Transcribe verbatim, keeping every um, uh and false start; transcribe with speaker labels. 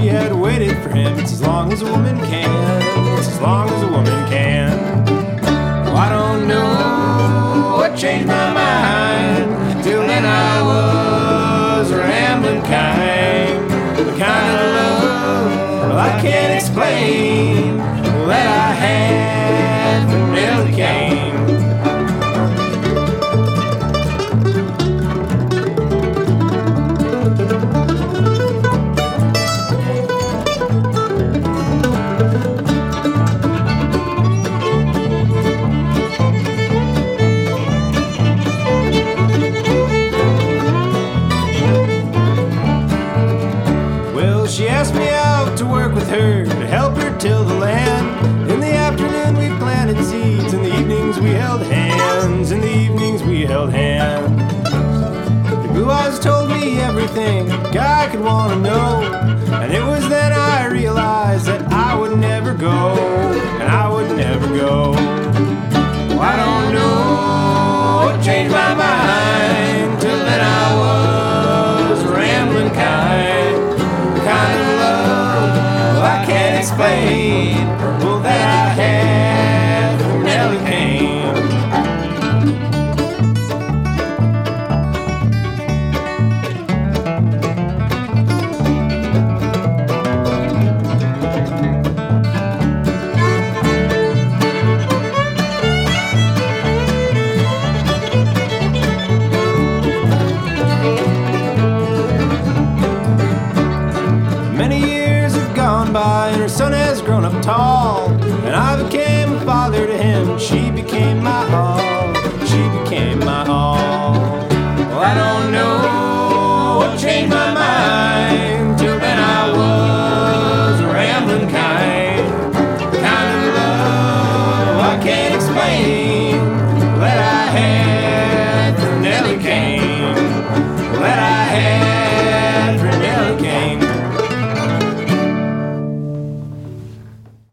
Speaker 1: she had waited for him. It's as long as a woman can. It's as long as a woman can. Oh, I don't know what changed my mind. Till then I was a rambling kind. The kind of love, well, I can't explain, that I had from Nellie Kane. She asked me out to work with her, to help her till the land. In the afternoon we planted seeds, in the evenings we held hands. In the evenings we held hands. The blue eyes told me everything a guy could want to know. And it was then I realized that I would never go, and I would never go. Oh, I don't know what changed my mind. Till then I was a rambling kind. Kind of love, well, I can't explain, well, that I had from Nellie Kane. Many years have gone by and her son has grown up tall.